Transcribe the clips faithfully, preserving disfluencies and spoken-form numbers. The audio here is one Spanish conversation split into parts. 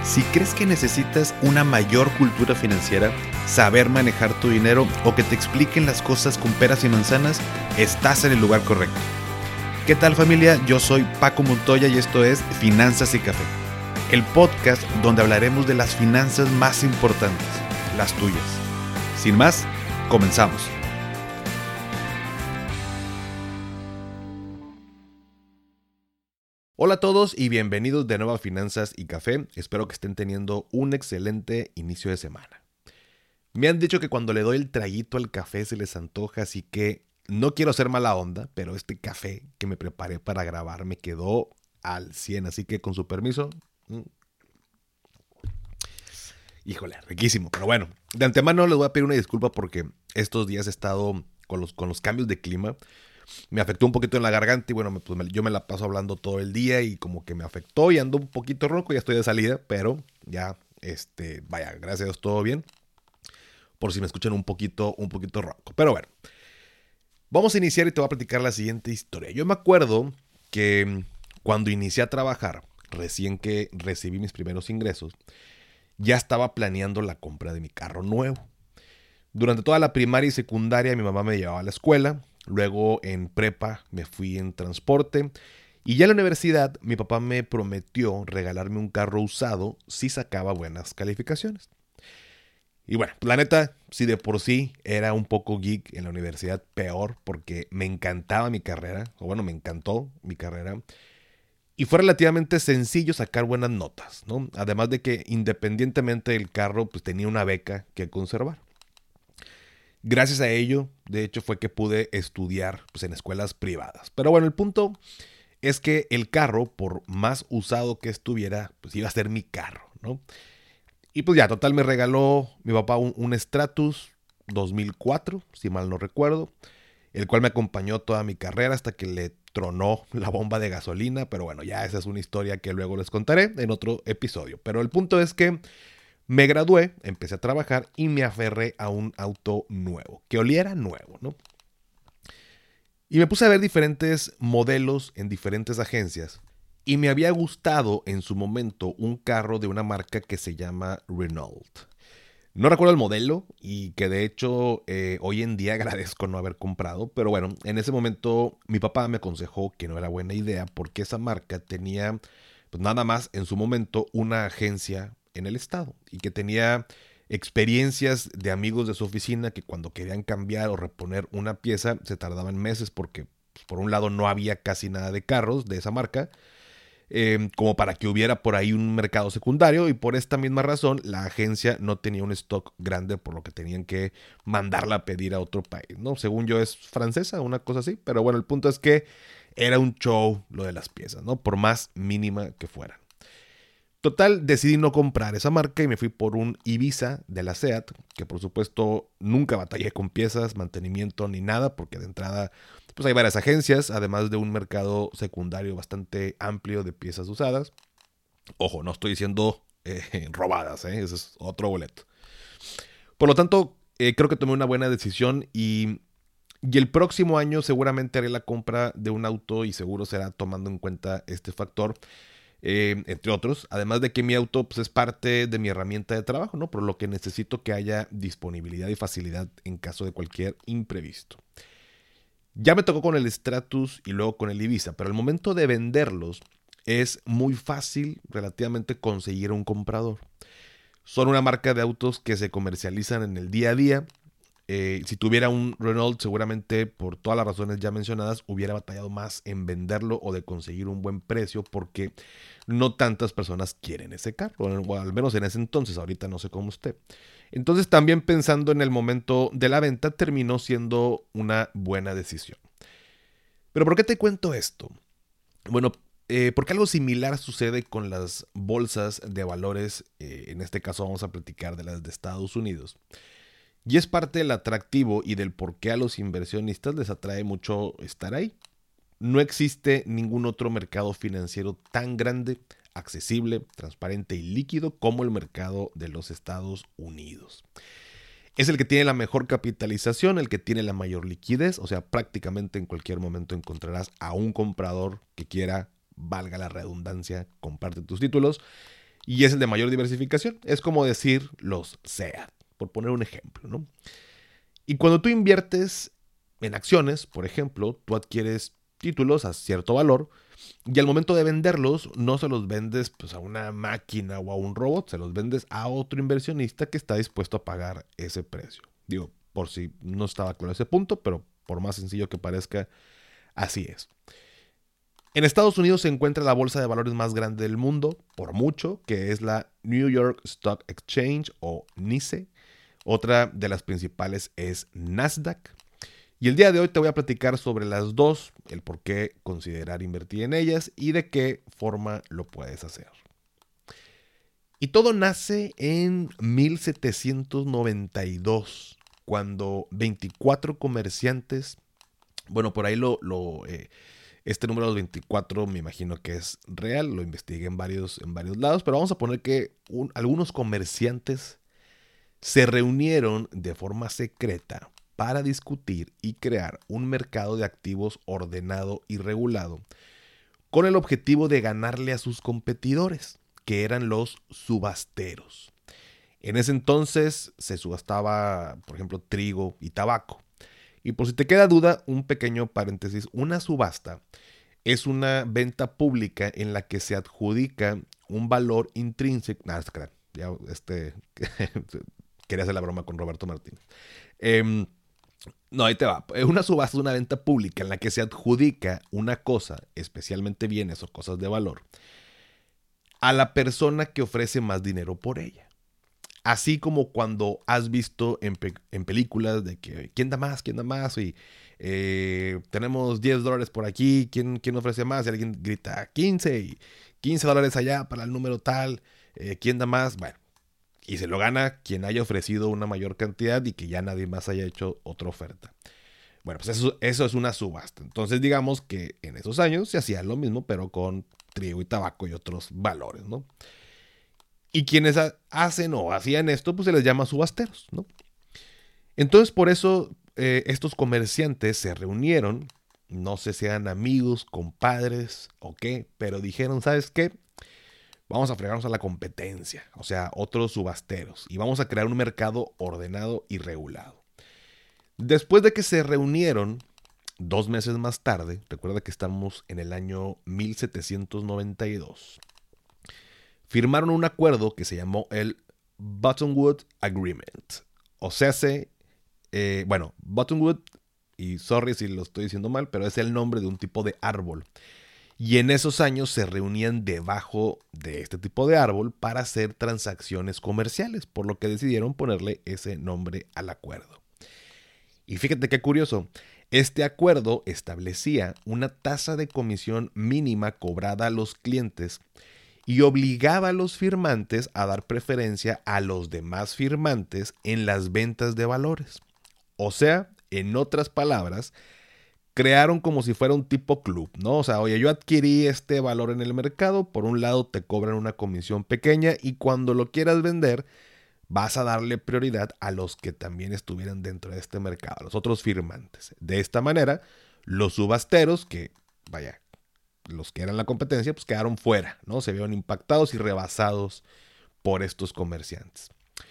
Si crees que necesitas una mayor cultura financiera, saber manejar tu dinero o que te expliquen las cosas con peras y manzanas, estás en el lugar correcto. ¿Qué tal, familia? Yo soy Paco Montoya y esto es Finanzas y Café, el podcast donde hablaremos de las finanzas más importantes, las tuyas. Sin más, comenzamos. Hola a todos y bienvenidos de nuevo a Finanzas y Café. Espero que estén teniendo un excelente inicio de semana. Me han dicho que cuando le doy el traguito al café se les antoja, así que no quiero ser mala onda, pero este café que me preparé para grabar me quedó al cien, así que con su permiso... Mmm, híjole, riquísimo. Pero bueno, de antemano les voy a pedir una disculpa porque estos días he estado con los, con los cambios de clima. Me afectó un poquito en la garganta y bueno, pues me, yo me la paso hablando todo el día y como que me afectó y ando un poquito ronco, ya estoy de salida, pero ya, este, vaya, gracias a Dios, todo bien. Por si me escuchan un poquito, un poquito ronco. Pero bueno, vamos a iniciar y te voy a platicar la siguiente historia. Yo me acuerdo que cuando inicié a trabajar, recién que recibí mis primeros ingresos, ya estaba planeando la compra de mi carro nuevo. Durante toda la primaria y secundaria mi mamá me llevaba a la escuela. Luego en prepa me fui en transporte y ya en la universidad mi papá me prometió regalarme un carro usado si sacaba buenas calificaciones. Y bueno, la neta, si de por sí era un poco geek en la universidad, peor porque me encantaba mi carrera, o bueno, me encantó mi carrera. Y fue relativamente sencillo sacar buenas notas, ¿no? Además de que independientemente del carro, pues tenía una beca que conservar. Gracias a ello, de hecho, fue que pude estudiar pues, en escuelas privadas. Pero bueno, el punto es que el carro, por más usado que estuviera, pues iba a ser mi carro, ¿no? Y pues ya, total, me regaló mi papá un, un Stratus dos mil cuatro, si mal no recuerdo, el cual me acompañó toda mi carrera hasta que le tronó la bomba de gasolina. Pero bueno, ya esa es una historia que luego les contaré en otro episodio. Pero el punto es que me gradué, empecé a trabajar y me aferré a un auto nuevo, que oliera nuevo, ¿no? Y me puse a ver diferentes modelos en diferentes agencias y me había gustado en su momento un carro de una marca que se llama Renault. No recuerdo el modelo y que de hecho eh, hoy en día agradezco no haber comprado, pero bueno, en ese momento mi papá me aconsejó que no era buena idea porque esa marca tenía pues nada más en su momento una agencia en el estado y que tenía experiencias de amigos de su oficina que cuando querían cambiar o reponer una pieza se tardaban meses porque pues, por un lado no había casi nada de carros de esa marca, eh, como para que hubiera por ahí un mercado secundario, y por esta misma razón la agencia no tenía un stock grande, por lo que tenían que mandarla a pedir a otro país, ¿no? Según yo es francesa, una cosa así, pero bueno, el punto es que era un show lo de las piezas, ¿no? Por más mínima que fueran. Total, decidí no comprar esa marca y me fui por un Ibiza de la SEAT, que por supuesto nunca batallé con piezas, mantenimiento ni nada, porque de entrada pues hay varias agencias, además de un mercado secundario bastante amplio de piezas usadas. Ojo, no estoy diciendo eh, robadas, ¿eh? Ese es otro boleto. Por lo tanto, eh, creo que tomé una buena decisión y, y el próximo año seguramente haré la compra de un auto y seguro será tomando en cuenta este factor. Eh, entre otros, además de que mi auto pues, es parte de mi herramienta de trabajo, ¿no? Por lo que necesito que haya disponibilidad y facilidad en caso de cualquier imprevisto. Ya me tocó con el Stratus y luego con el Ibiza, pero al momento de venderlos es muy fácil relativamente conseguir un comprador. Son una marca de autos que se comercializan en el día a día. Eh, si tuviera un Renault, seguramente por todas las razones ya mencionadas, hubiera batallado más en venderlo o de conseguir un buen precio porque no tantas personas quieren ese carro, o al menos en ese entonces, ahorita no sé cómo esté. Entonces también pensando en el momento de la venta, terminó siendo una buena decisión. ¿Pero por qué te cuento esto? Bueno, eh, porque algo similar sucede con las bolsas de valores, eh, en este caso vamos a platicar de las de Estados Unidos. Y es parte del atractivo y del por qué a los inversionistas les atrae mucho estar ahí. No existe ningún otro mercado financiero tan grande, accesible, transparente y líquido como el mercado de los Estados Unidos. Es el que tiene la mejor capitalización, el que tiene la mayor liquidez, o sea, prácticamente en cualquier momento encontrarás a un comprador que quiera, valga la redundancia, comparte tus títulos. y es el de mayor diversificación. Es como decir los SEAT, por poner un ejemplo, ¿no? Y cuando tú inviertes en acciones, por ejemplo, tú adquieres títulos a cierto valor y al momento de venderlos no se los vendes pues, a una máquina o a un robot, se los vendes a otro inversionista que está dispuesto a pagar ese precio. Digo, por si no estaba claro ese punto, pero por más sencillo que parezca, así es. En Estados Unidos se encuentra la bolsa de valores más grande del mundo, por mucho, que es la New York Stock Exchange o NYSE. Otra de las principales es Nasdaq. Y el día de hoy te voy a platicar sobre las dos, el por qué considerar invertir en ellas y de qué forma lo puedes hacer. Y todo nace en mil setecientos noventa y dos, cuando veinticuatro comerciantes, bueno, por ahí lo, lo eh, este número de los veinticuatro me imagino que es real, lo investigué en varios, en varios lados, pero vamos a poner que un, algunos comerciantes se reunieron de forma secreta para discutir y crear un mercado de activos ordenado y regulado con el objetivo de ganarle a sus competidores, que eran los subasteros. En ese entonces se subastaba, por ejemplo, trigo y tabaco. Y por si te queda duda, un pequeño paréntesis, una subasta es una venta pública en la que se adjudica un valor intrínseco. Nada, nah, ya este quería hacer la broma con Roberto Martínez. Eh, no, ahí te va. Una subasta es una venta pública en la que se adjudica una cosa, especialmente bienes o cosas de valor, a la persona que ofrece más dinero por ella. Así como cuando has visto en, pe en películas de que quién da más, quién da más, y eh, tenemos diez dólares por aquí, ¿quién, quién ofrece más? Y alguien grita quince y quince dólares allá para el número tal, eh, ¿quién da más? Bueno, y se lo gana quien haya ofrecido una mayor cantidad y que ya nadie más haya hecho otra oferta. Bueno, pues eso, eso es una subasta. Entonces digamos que en esos años se hacía lo mismo, pero con trigo y tabaco y otros valores, ¿no? Y quienes hacen o hacían esto, pues se les llama subasteros, ¿no? Entonces, por eso eh, estos comerciantes se reunieron, no sé si eran amigos, compadres o qué, pero dijeron, ¿sabes qué? Vamos a fregarnos a la competencia, o sea, otros subasteros, y vamos a crear un mercado ordenado y regulado. Después de que se reunieron, dos meses más tarde, recuerda que estamos en el año mil setecientos noventa y dos, firmaron un acuerdo que se llamó el Buttonwood Agreement. O sea, se, eh, bueno, Buttonwood, y sorry si lo estoy diciendo mal, pero es el nombre de un tipo de árbol. Y en esos años se reunían debajo de este tipo de árbol para hacer transacciones comerciales, por lo que decidieron ponerle ese nombre al acuerdo. Y fíjate qué curioso, este acuerdo establecía una tasa de comisión mínima cobrada a los clientes y obligaba a los firmantes a dar preferencia a los demás firmantes en las ventas de valores. O sea, en otras palabras, crearon como si fuera un tipo club, ¿no? O sea, oye, yo adquirí este valor en el mercado, por un lado te cobran una comisión pequeña y cuando lo quieras vender, vas a darle prioridad a los que también estuvieran dentro de este mercado, a los otros firmantes. De esta manera, los subasteros, que, vaya, los que eran la competencia, pues quedaron fuera, ¿no? Se vieron impactados y rebasados por estos comerciantes.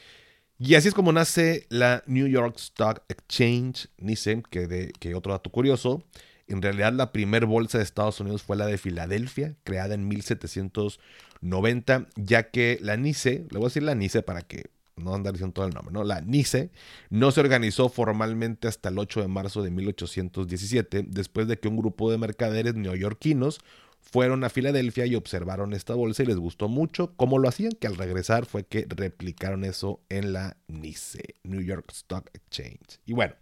Y así es como nace la New York Stock Exchange, NYSE, que, de, que otro dato curioso, en realidad la primer bolsa de Estados Unidos fue la de Filadelfia, creada en mil setecientos noventa, ya que la NYSE, le voy a decir la NYSE para que no andar diciendo todo el nombre, ¿no? La NYSE no se organizó formalmente hasta el ocho de marzo de mil ochocientos diecisiete, después de que un grupo de mercaderes neoyorquinos fueron a Filadelfia y observaron esta bolsa y les gustó mucho cómo lo hacían, que al regresar fue que replicaron eso en la NYSE, New York Stock Exchange. Y bueno,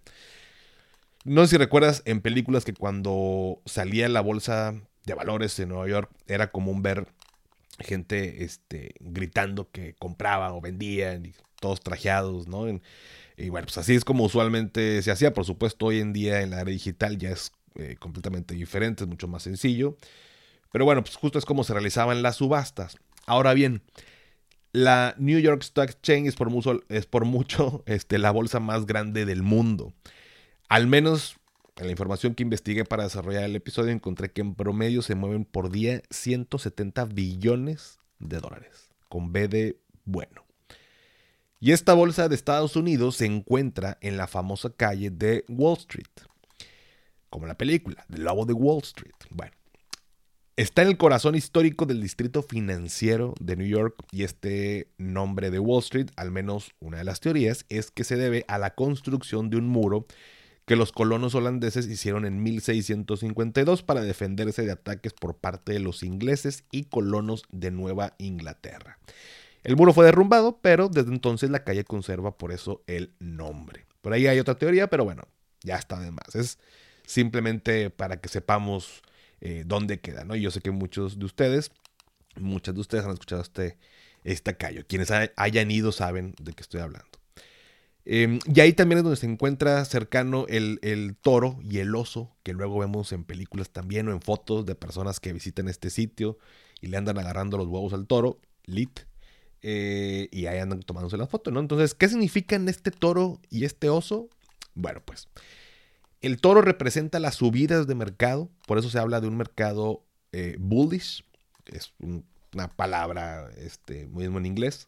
no sé si recuerdas en películas que cuando salía la bolsa de valores en Nueva York era común ver gente este, gritando que compraban o vendían, y todos trajeados, ¿no? En, y bueno, pues así es como usualmente se hacía. Por supuesto, hoy en día en la era digital ya es eh, completamente diferente, es mucho más sencillo. Pero bueno, pues justo es como se realizaban las subastas. Ahora bien, la New York Stock Exchange es por mucho, es por mucho este, la bolsa más grande del mundo. Al menos en la información que investigué para desarrollar el episodio encontré que en promedio se mueven por día ciento setenta billones de dólares. con B de bueno. Y esta bolsa de Estados Unidos se encuentra en la famosa calle de Wall Street, como la película, El Lobo de Wall Street. Bueno, está en el corazón histórico del distrito financiero de New York y este nombre de Wall Street, al menos una de las teorías, es que se debe a la construcción de un muro que los colonos holandeses hicieron en mil seiscientos cincuenta y dos para defenderse de ataques por parte de los ingleses y colonos de Nueva Inglaterra. El muro fue derrumbado, pero desde entonces la calle conserva por eso el nombre. Por ahí hay otra teoría, pero bueno, ya está de más. Es simplemente para que sepamos eh, dónde queda, ¿no? Y yo sé que muchos de ustedes, muchas de ustedes han escuchado este, esta calle. Quienes hayan ido saben de qué estoy hablando. Eh, y ahí también es donde se encuentra cercano el, el toro y el oso, que luego vemos en películas también o en fotos de personas que visitan este sitio y le andan agarrando los huevos al toro, lit. Eh, y ahí andan tomándose la foto, ¿no? Entonces, ¿qué significan este toro y este oso? Bueno, pues el toro representa las subidas de mercado, por eso se habla de un mercado eh, bullish, que es un, una palabra este, mismo en inglés.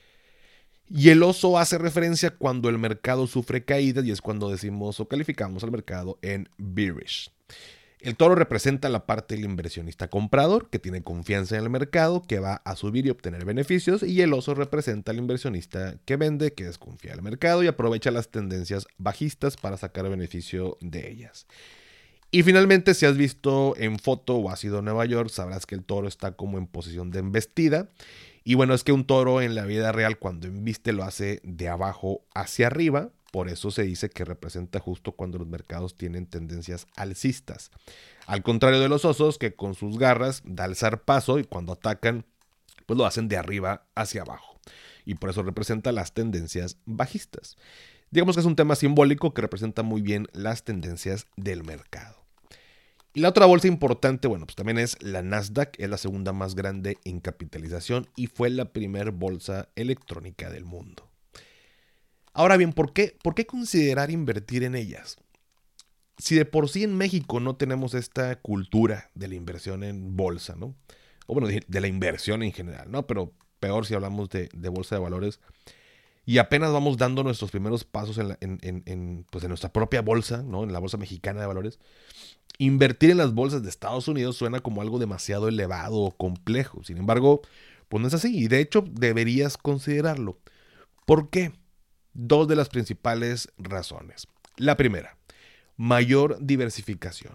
Y el oso hace referencia cuando el mercado sufre caídas y es cuando decimos o calificamos al mercado en bearish. El toro representa la parte del inversionista comprador, que tiene confianza en el mercado, que va a subir y obtener beneficios, y el oso representa al inversionista que vende, que desconfía del mercado y aprovecha las tendencias bajistas para sacar beneficio de ellas. Y finalmente, si has visto en foto o has ido a Nueva York, sabrás que el toro está como en posición de embestida. Y bueno, es que un toro en la vida real cuando embiste lo hace de abajo hacia arriba. Por eso se dice que representa justo cuando los mercados tienen tendencias alcistas. Al contrario de los osos, que con sus garras da el zarpazo y cuando atacan, pues lo hacen de arriba hacia abajo. Y por eso representa las tendencias bajistas. Digamos que es un tema simbólico que representa muy bien las tendencias del mercado. Y la otra bolsa importante, bueno, pues también es la Nasdaq, es la segunda más grande en capitalización y fue la primera bolsa electrónica del mundo. Ahora bien, ¿por qué, ¿por qué considerar invertir en ellas? Si de por sí en México no tenemos esta cultura de la inversión en bolsa, ¿no? O bueno, de, de la inversión en general, ¿no? Pero peor si hablamos de, de bolsa de valores. Y apenas vamos dando nuestros primeros pasos en, la, en, en, en, pues en nuestra propia bolsa, ¿no? En la bolsa mexicana de valores. Invertir en las bolsas de Estados Unidos suena como algo demasiado elevado o complejo. Sin embargo, pues no es así. Y de hecho, deberías considerarlo. ¿Por qué? Dos de las principales razones. La primera, mayor diversificación.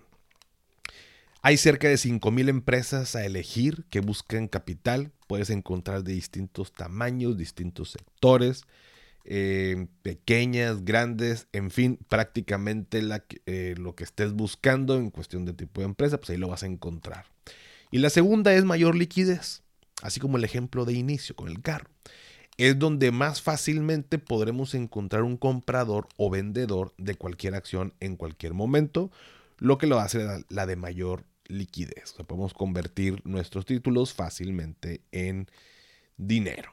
Hay cerca de cinco mil empresas a elegir que buscan capital. Puedes encontrar de distintos tamaños, distintos sectores, eh, pequeñas, grandes, en fin, prácticamente la, eh, lo que estés buscando en cuestión de tipo de empresa, pues ahí lo vas a encontrar. Y la segunda es mayor liquidez, así como el ejemplo de inicio con el carro. Es donde más fácilmente podremos encontrar un comprador o vendedor de cualquier acción en cualquier momento, lo que lo hace la, la de mayor liquidez. O sea, podemos convertir nuestros títulos fácilmente en dinero.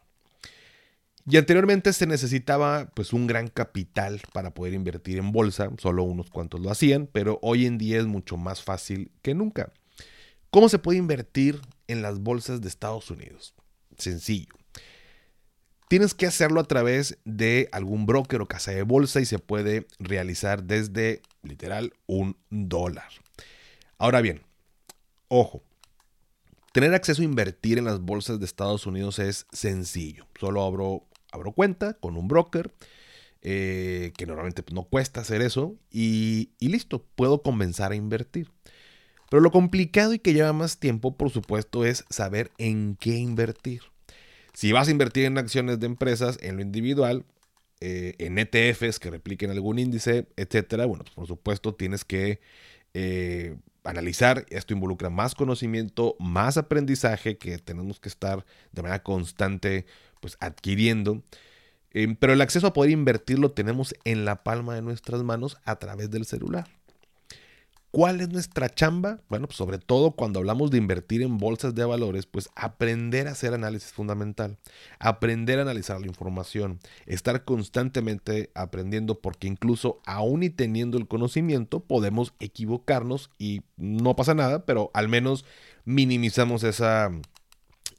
Y anteriormente se necesitaba pues un gran capital para poder invertir en bolsa, solo unos cuantos lo hacían, pero hoy en día es mucho más fácil que nunca. ¿Cómo se puede invertir en las bolsas de Estados Unidos? Sencillo. Tienes que hacerlo a través de algún broker o casa de bolsa y se puede realizar desde, literal, un dólar. Ahora bien, ojo, tener acceso a invertir en las bolsas de Estados Unidos es sencillo. Solo abro, abro cuenta con un broker, eh, que normalmente no cuesta hacer eso, y, y listo, puedo comenzar a invertir. Pero lo complicado y que lleva más tiempo, por supuesto, es saber en qué invertir. Si vas a invertir en acciones de empresas, en lo individual, eh, en E T Fs que repliquen algún índice, etcétera, bueno, pues por supuesto tienes que eh, analizar. Esto involucra más conocimiento, más aprendizaje que tenemos que estar de manera constante pues, adquiriendo. Eh, pero el acceso a poder invertir lo tenemos en la palma de nuestras manos a través del celular. ¿Cuál es nuestra chamba? Bueno, pues sobre todo cuando hablamos de invertir en bolsas de valores, pues aprender a hacer análisis es fundamental. Aprender a analizar la información, estar constantemente aprendiendo porque incluso aún y teniendo el conocimiento podemos equivocarnos y no pasa nada, pero al menos minimizamos esa,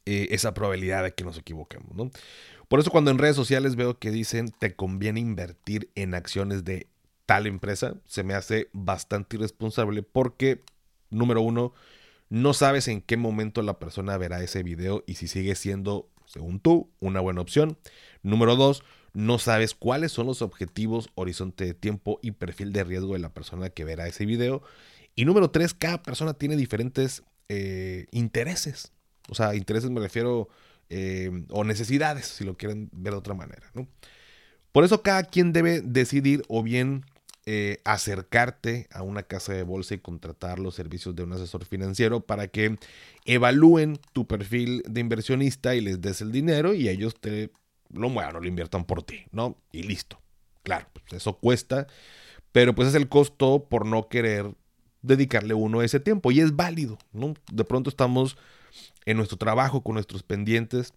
eh, esa probabilidad de que nos equivoquemos, ¿no? Por eso cuando en redes sociales veo que dicen te conviene invertir en acciones de tal empresa, se me hace bastante irresponsable porque, número uno, no sabes en qué momento la persona verá ese video y si sigue siendo, según tú, una buena opción. Número dos, no sabes cuáles son los objetivos, horizonte de tiempo y perfil de riesgo de la persona que verá ese video. Y número tres, cada persona tiene diferentes eh, intereses. O sea, intereses me refiero, eh, o necesidades, si lo quieren ver de otra manera, ¿no? Por eso cada quien debe decidir o bien eh, acercarte a una casa de bolsa y contratar los servicios de un asesor financiero para que evalúen tu perfil de inversionista y les des el dinero y ellos te lo muevan o lo inviertan por ti, ¿no? Y listo. Claro, pues eso cuesta, pero pues es el costo por no querer dedicarle uno ese tiempo y es válido, ¿no? De pronto estamos en nuestro trabajo con nuestros pendientes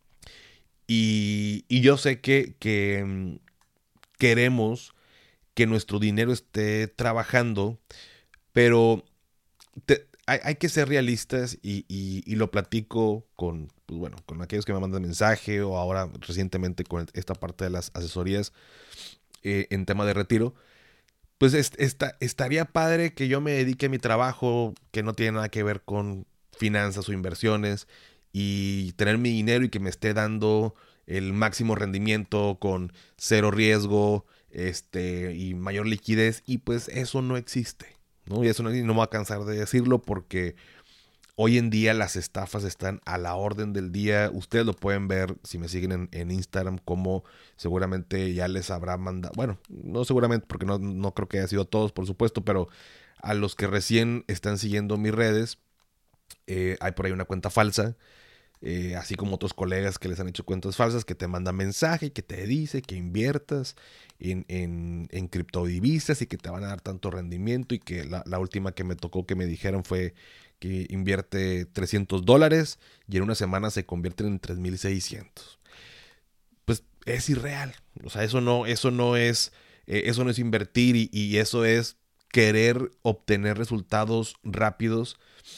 y, y yo sé que, que mm, queremos que nuestro dinero esté trabajando, pero te- hay, hay que ser realistas y, y- y lo platico con, pues bueno, con aquellos que me mandan mensaje o ahora recientemente con esta parte de las asesorías eh, en tema de retiro. Pues es- esta- estaría padre que yo me dedique a mi trabajo que no tiene nada que ver con finanzas o inversiones y tener mi dinero y que me esté dando el máximo rendimiento con cero riesgo, este, y mayor liquidez, y pues eso no existe, ¿no? Y eso no, y no me voy a cansar de decirlo porque hoy en día las estafas están a la orden del día. Ustedes lo pueden ver si me siguen en, en Instagram, como seguramente ya les habrá mandado. Bueno, no seguramente, porque no, no creo que haya sido a todos, por supuesto, pero a los que recién están siguiendo mis redes, eh, hay por ahí una cuenta falsa. Eh, así como otros colegas que les han hecho cuentas falsas, que te mandan mensaje y que te dice que inviertas en, en, en criptodivisas y que te van a dar tanto rendimiento y que la, la última que me tocó que me dijeron fue que invierte trescientos dólares y en una semana se convierten en tres mil seiscientos. Pues es irreal. O sea, eso no, eso no es, eh, eso no es invertir y, y eso es querer obtener resultados rápidos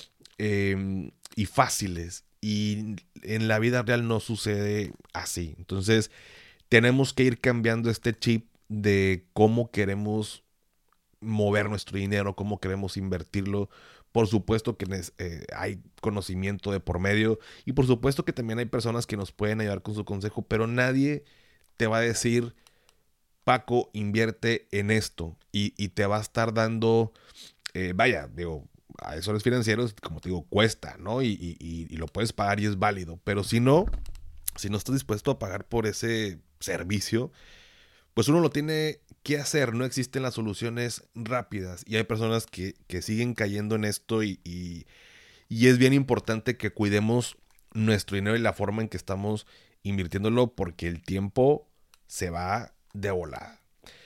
eh, y fáciles. Y en la vida real no sucede así. Entonces, tenemos que ir cambiando este chip de cómo queremos mover nuestro dinero, cómo queremos invertirlo. Por supuesto que eh, hay conocimiento de por medio y por supuesto que también hay personas que nos pueden ayudar con su consejo, pero nadie te va a decir, Paco, invierte en esto y, y te va a estar dando, eh, vaya, digo, asesores financieros, como te digo, cuesta, ¿no? Y, y, y, y lo puedes pagar y es válido, pero si no, si no estás dispuesto a pagar por ese servicio, pues uno lo tiene que hacer. No existen las soluciones rápidas y hay personas que, que siguen cayendo en esto y, y, y es bien importante que cuidemos nuestro dinero y la forma en que estamos invirtiéndolo porque el tiempo se va de volada.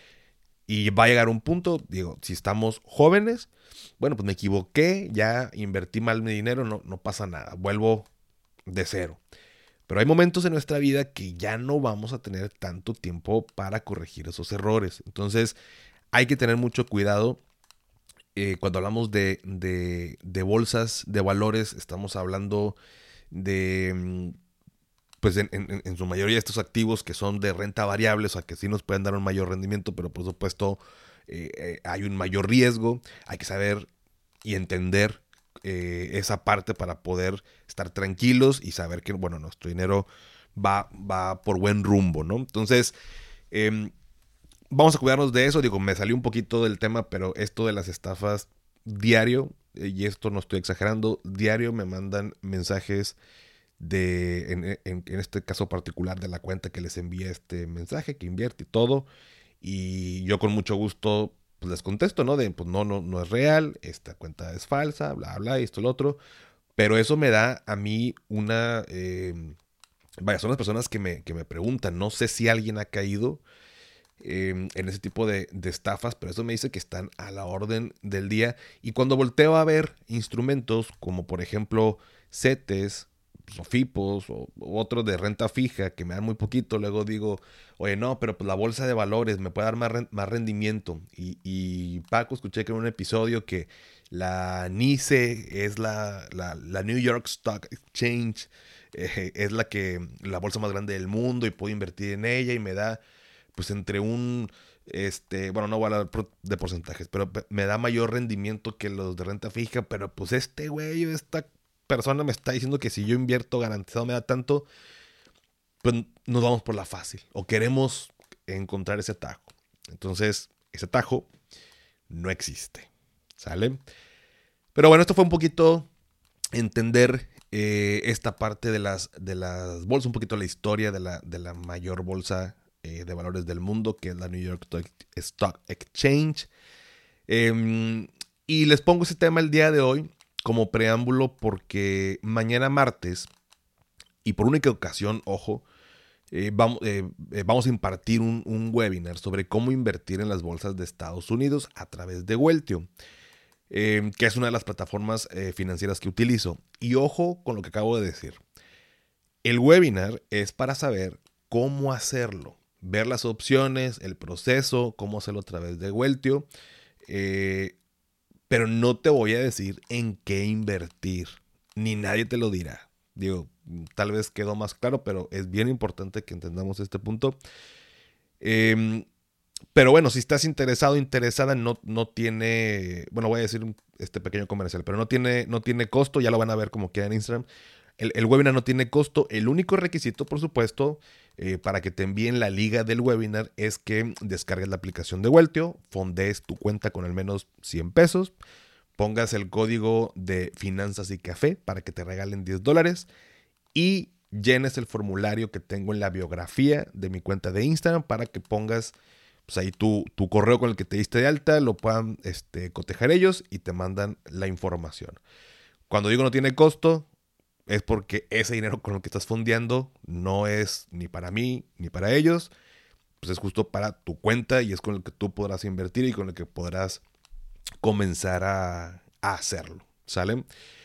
Y va a llegar un punto, digo, si estamos jóvenes, bueno, pues me equivoqué, ya invertí mal mi dinero, no, no pasa nada, vuelvo de cero. Pero hay momentos en nuestra vida que ya no vamos a tener tanto tiempo para corregir esos errores. Entonces hay que tener mucho cuidado. Eh, cuando hablamos de, de, de bolsas de valores, estamos hablando de, mm, pues en, en, en su mayoría estos activos que son de renta variable, o sea que sí nos pueden dar un mayor rendimiento, pero por supuesto eh, eh, hay un mayor riesgo. Hay que saber y entender eh, esa parte para poder estar tranquilos y saber que, bueno, nuestro dinero va, va por buen rumbo, ¿no? Entonces, eh, vamos a cuidarnos de eso. Digo, me salió un poquito del tema, pero esto de las estafas diario, eh, y esto no estoy exagerando, diario me mandan mensajes de, en, en, en este caso particular de la cuenta que les envía este mensaje, que invierte y todo. Y yo con mucho gusto pues les contesto, ¿no? De, pues no, no, no es real, esta cuenta es falsa, bla, bla, esto, lo otro. Pero eso me da a mí una... eh, vaya, son las personas que me, que me preguntan. No sé si alguien ha caído eh, en ese tipo de, de estafas, pero eso me dice que están a la orden del día. Y cuando volteo a ver instrumentos como por ejemplo CETES, Sofipos o, o otros de renta fija que me dan muy poquito, luego digo, oye, no, pero pues la bolsa de valores me puede dar más, ren- más rendimiento. Y, y Paco, escuché que en un episodio que la NYSE es la, la, la New York Stock Exchange, eh, es la que la bolsa más grande del mundo y puedo invertir en ella y me da pues entre un, este, bueno, no voy a hablar de porcentajes, pero me da mayor rendimiento que los de renta fija, pero pues este güey, esta persona me está diciendo que si yo invierto garantizado me da tanto, pues nos vamos por la fácil o queremos encontrar ese atajo. Entonces, ese atajo no existe, ¿sale? Pero bueno, esto fue un poquito entender eh, esta parte de las, de las bolsas, un poquito la historia de la, de la mayor bolsa eh, de valores del mundo, que es la New York Stock Exchange. Eh, y les pongo ese tema el día de hoy como preámbulo porque mañana martes, y por única ocasión, ojo, eh, vamos, eh, eh, vamos a impartir un, un webinar sobre cómo invertir en las bolsas de Estados Unidos a través de Weltio. Eh, que es una de las plataformas eh, financieras que utilizo. Y ojo con lo que acabo de decir. El webinar es para saber cómo hacerlo, ver las opciones, el proceso, cómo hacerlo a través de Weltio. Eh, pero no te voy a decir en qué invertir, ni nadie te lo dirá. Digo, tal vez quedó más claro, pero es bien importante que entendamos este punto. Eh, Pero bueno, si estás interesado, interesada, no, no tiene, bueno, voy a decir este pequeño comercial, pero no tiene, no tiene costo, ya lo van a ver como queda en Instagram. El, el webinar no tiene costo. El único requisito, por supuesto, eh, para que te envíen la liga del webinar es que descargues la aplicación de Weltio, fondees tu cuenta con al menos cien pesos, pongas el código de Finanzas y Café para que te regalen diez dólares y llenes el formulario que tengo en la biografía de mi cuenta de Instagram para que pongas pues ahí tu, tu correo con el que te diste de alta, lo puedan este, cotejar ellos y te mandan la información. Cuando digo no tiene costo, es porque ese dinero con el que estás fondeando no es ni para mí ni para ellos, pues es justo para tu cuenta y es con el que tú podrás invertir y con el que podrás comenzar a, a hacerlo, ¿sale?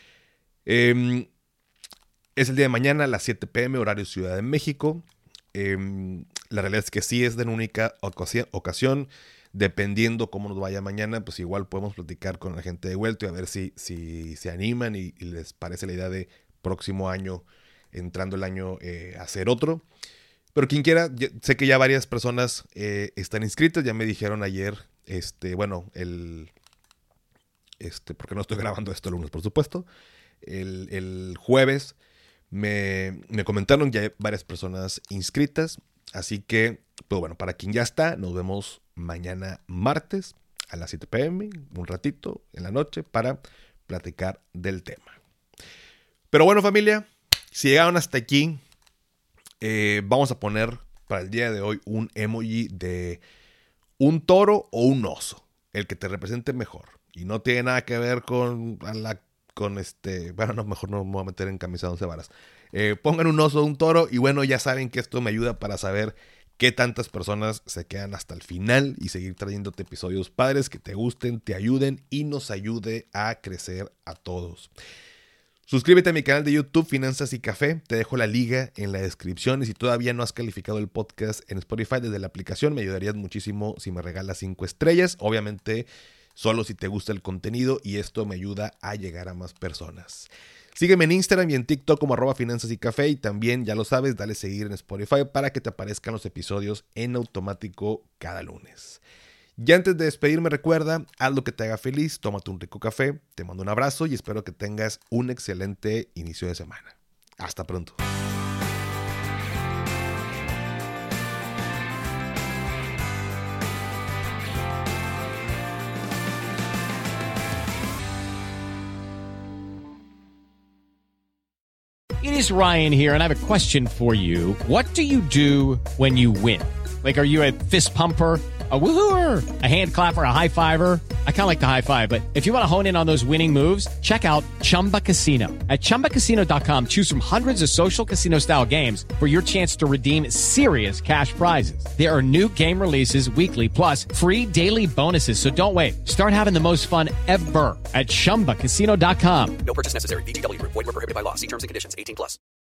Eh, es el día de mañana a las siete pm, horario Ciudad de México. Eh, la realidad es que sí es de una única ocasión. Dependiendo cómo nos vaya mañana, pues igual podemos platicar con la gente de Weltio a ver si, si se animan y, y les parece la idea de próximo año, entrando el año, eh, hacer otro. Pero quien quiera, ya, sé que ya varias personas eh, están inscritas. Ya me dijeron ayer, este, bueno, el, este, porque no estoy grabando esto el lunes, por supuesto. El, el jueves me, me comentaron que hay varias personas inscritas. Así que, pues bueno, para quien ya está, nos vemos mañana martes a las siete pm, un ratito en la noche, para platicar del tema. Pero bueno, familia, si llegaron hasta aquí, eh, vamos a poner para el día de hoy un emoji de un toro o un oso, el que te represente mejor. Y no tiene nada que ver con, la, con este, bueno, no, mejor no me voy a meter en camisa de once varas. Eh, pongan un oso o un toro y bueno, ya saben que esto me ayuda para saber qué tantas personas se quedan hasta el final y seguir trayéndote episodios padres que te gusten, te ayuden y nos ayude a crecer a todos. Suscríbete a mi canal de YouTube Finanzas y Café, te dejo la liga en la descripción y si todavía no has calificado el podcast en Spotify desde la aplicación me ayudarías muchísimo si me regalas cinco estrellas, obviamente solo si te gusta el contenido y esto me ayuda a llegar a más personas. Sígueme en Instagram y en TikTok como arroba Finanzas y Café y también, ya lo sabes, dale seguir en Spotify para que te aparezcan los episodios en automático cada lunes. Y antes de despedirme, recuerda, haz lo que te haga feliz, tómate un rico café, te mando un abrazo y espero que tengas un excelente inicio de semana. Hasta pronto. It is Ryan here, and I have a question for you. What do you do when you win? Like, are you a fist pumper, a woo-hooer, a hand clapper, a high fiver? I kind of like the high five, but if you want to hone in on those winning moves, check out Chumba Casino. At chumba casino dot com, choose from hundreds of social casino-style games for your chance to redeem serious cash prizes. There are new game releases weekly, plus free daily bonuses, so don't wait. Start having the most fun ever at chumba casino dot com. No purchase necessary. V G W Group. Void where prohibited by law. See terms and conditions. eighteen plus.